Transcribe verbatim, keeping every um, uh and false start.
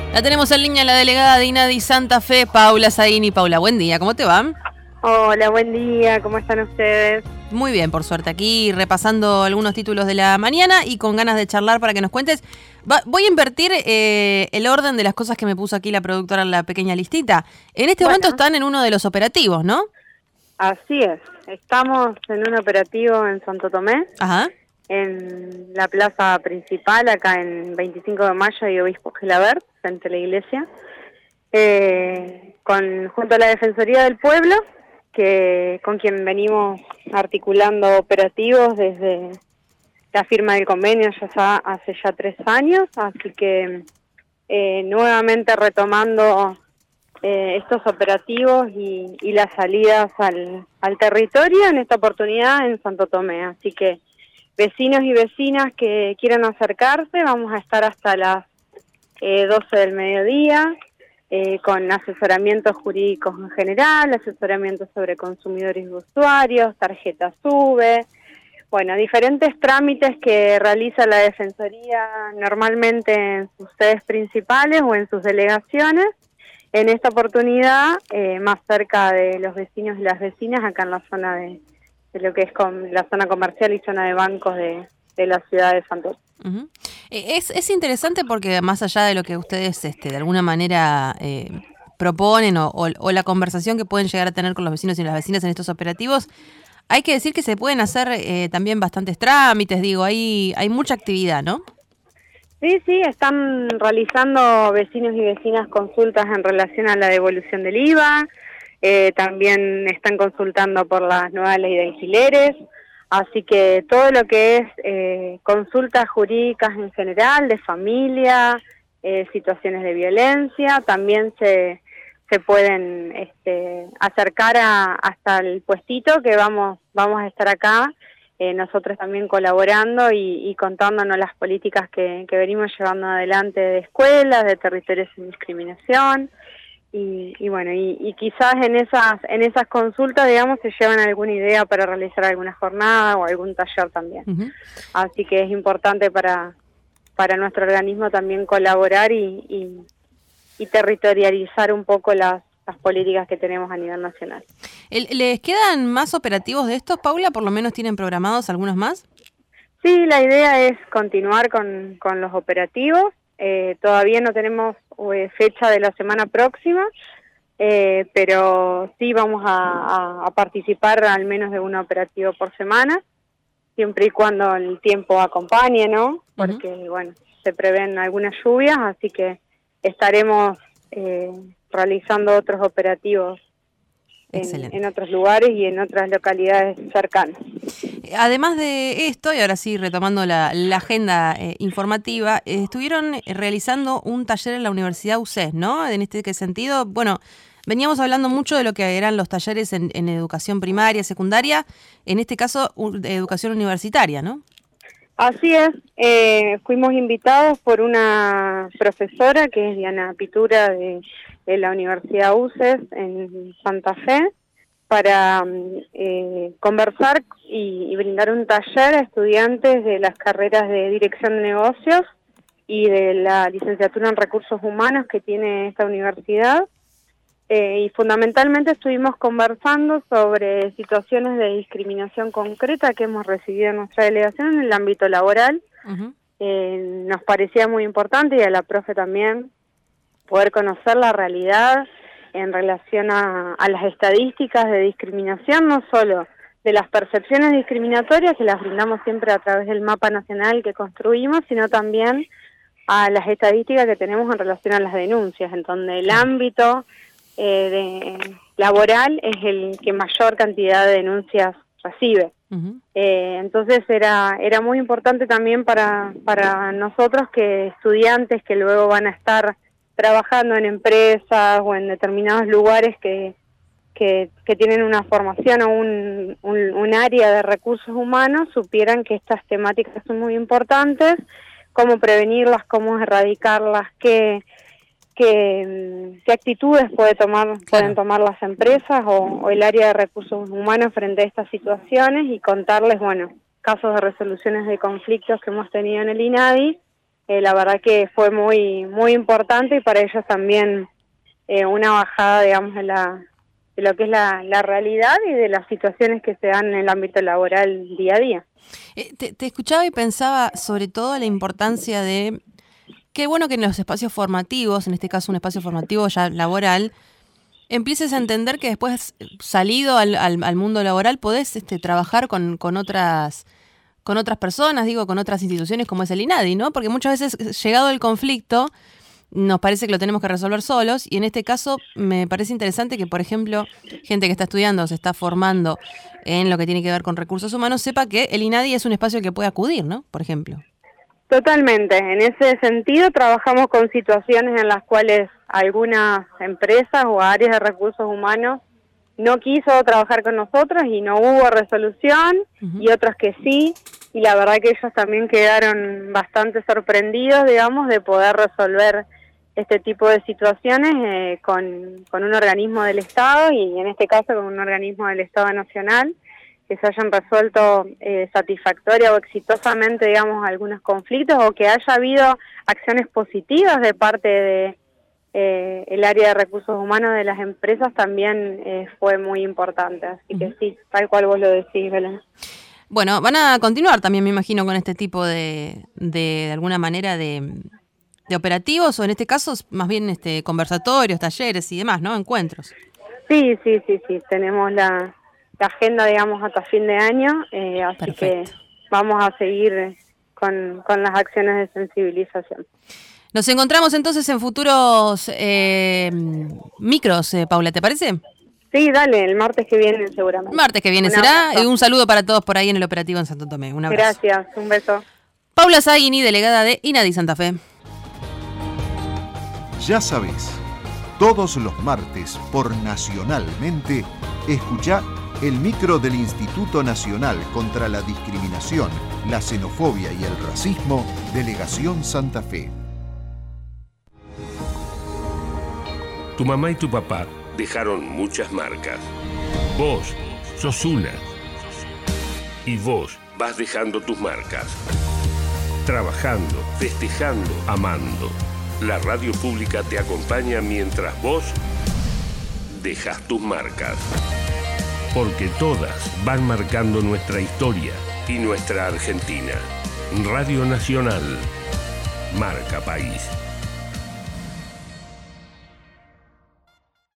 La tenemos en línea la delegada de INADI Santa Fe, Paula Zaini. Paula, buen día, ¿cómo te va? Hola, buen día, ¿cómo están ustedes? Muy bien, por suerte, aquí repasando algunos títulos de la mañana y con ganas de charlar para que nos cuentes. Va, voy a invertir eh, el orden de las cosas que me puso aquí la productora en la pequeña listita. En este Bueno. momento están en uno de los operativos, ¿no? Así es, estamos en un operativo en Santo Tomé, Ajá. en la plaza principal, acá en veinticinco de mayo y Obispo Gelabert, frente a la iglesia, eh, con, junto a la Defensoría del Pueblo, que con quien venimos articulando operativos desde la firma del convenio ya está hace ya tres años, así que eh, nuevamente retomando eh, estos operativos y, y las salidas al, al territorio, en esta oportunidad en Santo Tomé. Así que vecinos y vecinas que quieran acercarse, vamos a estar hasta las eh, doce del mediodía, Eh, con asesoramientos jurídicos en general, asesoramientos sobre consumidores y usuarios, tarjetas SUBE, bueno, diferentes trámites que realiza la Defensoría normalmente en sus sedes principales o en sus delegaciones. En esta oportunidad, eh, más cerca de los vecinos y las vecinas, acá en la zona de, de lo que es con, la zona comercial y zona de bancos de, de la ciudad de Santos. Uh-huh. Es, es interesante porque más allá de lo que ustedes este, de alguna manera eh, proponen o, o, o la conversación que pueden llegar a tener con los vecinos y las vecinas en estos operativos, hay que decir que se pueden hacer eh, también bastantes trámites, digo, hay, hay mucha actividad, ¿no? Sí, sí, están realizando vecinos y vecinas consultas en relación a la devolución del I V A, eh, también están consultando por la nueva ley de alquileres. Así que todo lo que es eh, consultas jurídicas en general, de familia, eh, situaciones de violencia, también se, se pueden este, acercar a, hasta el puestito que vamos, vamos a estar acá, eh, nosotros también colaborando y, y contándonos las políticas que, que venimos llevando adelante de escuelas, de territorios sin discriminación. Y, y bueno, y, y quizás en esas en esas consultas, digamos, se llevan alguna idea para realizar alguna jornada o algún taller también. Uh-huh. Así que es importante para para nuestro organismo también colaborar y, y, y territorializar un poco las, las políticas que tenemos a nivel nacional. ¿Les quedan más operativos de estos, Paula? ¿Por lo menos tienen programados algunos más? Sí, la idea es continuar con, con los operativos. Eh, todavía no tenemos eh, fecha de la semana próxima, eh, pero sí vamos a, a, a participar al menos de un operativo por semana, siempre y cuando el tiempo acompañe, ¿no? Porque, uh-huh. bueno, se prevén algunas lluvias, así que estaremos eh, realizando otros operativos en, en otros lugares y en otras localidades cercanas. Además de esto, y ahora sí retomando la, la agenda eh, informativa, eh, estuvieron realizando un taller en la Universidad U C E S, ¿no? En este sentido, bueno, veníamos hablando mucho de lo que eran los talleres en, en educación primaria, secundaria, en este caso de educación universitaria, ¿no? Así es, eh, fuimos invitados por una profesora que es Diana Pitura de, de la Universidad U C E S en Santa Fe, para eh, conversar y, y brindar un taller a estudiantes de las carreras de Dirección de Negocios y de la licenciatura en Recursos Humanos que tiene esta universidad. Eh, y fundamentalmente estuvimos conversando sobre situaciones de discriminación concreta que hemos recibido en nuestra delegación en el ámbito laboral. Uh-huh. Eh, nos parecía muy importante, y a la profe también, poder conocer la realidad en relación a, a las estadísticas de discriminación, no solo de las percepciones discriminatorias, que las brindamos siempre a través del mapa nacional que construimos, sino también a las estadísticas que tenemos en relación a las denuncias, en donde el ámbito eh, de, laboral es el que mayor cantidad de denuncias recibe. Uh-huh. Eh, entonces era era muy importante también para, para nosotros que estudiantes que luego van a estar trabajando en empresas o en determinados lugares que, que, que tienen una formación o un, un, un área de recursos humanos, supieran que estas temáticas son muy importantes, cómo prevenirlas, cómo erradicarlas, qué, qué, qué actitudes puede tomar, claro. pueden tomar las empresas o, o el área de recursos humanos frente a estas situaciones, y contarles, bueno, casos de resoluciones de conflictos que hemos tenido en el INADI, eh, la verdad que fue muy muy importante y para ellos también eh, una bajada, digamos, de, la, de lo que es la, la realidad y de las situaciones que se dan en el ámbito laboral día a día. Eh, te, te escuchaba y pensaba sobre todo la importancia de, qué bueno que en los espacios formativos, en este caso un espacio formativo ya laboral, empieces a entender que después, salido al, al, al mundo laboral, podés este, trabajar con, con otras con otras personas, digo, con otras instituciones como es el INADI, ¿no? Porque muchas veces, llegado el conflicto, nos parece que lo tenemos que resolver solos, y en este caso me parece interesante que, por ejemplo, gente que está estudiando, se está formando en lo que tiene que ver con recursos humanos, sepa que el INADI es un espacio al que puede acudir, ¿no? Por ejemplo. Totalmente. En ese sentido, trabajamos con situaciones en las cuales algunas empresas o áreas de recursos humanos no quiso trabajar con nosotros y no hubo resolución, uh-huh. y otros que sí, y la verdad que ellos también quedaron bastante sorprendidos, digamos, de poder resolver este tipo de situaciones eh, con, con un organismo del Estado, y en este caso con un organismo del Estado Nacional, que se hayan resuelto eh, satisfactoria o exitosamente, digamos, algunos conflictos, o que haya habido acciones positivas de parte de eh, el área de recursos humanos de las empresas, también eh, fue muy importante. Así uh-huh. que sí, tal cual vos lo decís, Belén. Bueno, van a continuar también, me imagino, con este tipo de, de, de alguna manera, de, de operativos, o en este caso, más bien este conversatorios, talleres y demás, ¿no? Encuentros. Sí, sí, sí, sí. Tenemos la, la agenda, digamos, hasta fin de año, eh, así Perfecto. que vamos a seguir con, con las acciones de sensibilización. Nos encontramos entonces en futuros eh, micros, eh, Paula, ¿te parece? Sí, dale, el martes que viene seguramente. Martes que viene un será. Y un saludo para todos por ahí en el operativo en Santo Tomé. Un abrazo. Gracias, un beso. Paula Zaghini, delegada de INADI Santa Fe. Ya sabés, todos los martes por Nacionalmente, escuchá el micro del Instituto Nacional contra la Discriminación, la Xenofobia y el Racismo, Delegación Santa Fe. Tu mamá y tu papá dejaron muchas marcas. Vos sos una. Y vos vas dejando tus marcas. Trabajando, festejando, amando. La radio pública te acompaña mientras vos dejas tus marcas. Porque todas van marcando nuestra historia y nuestra Argentina. Radio Nacional. Marca País.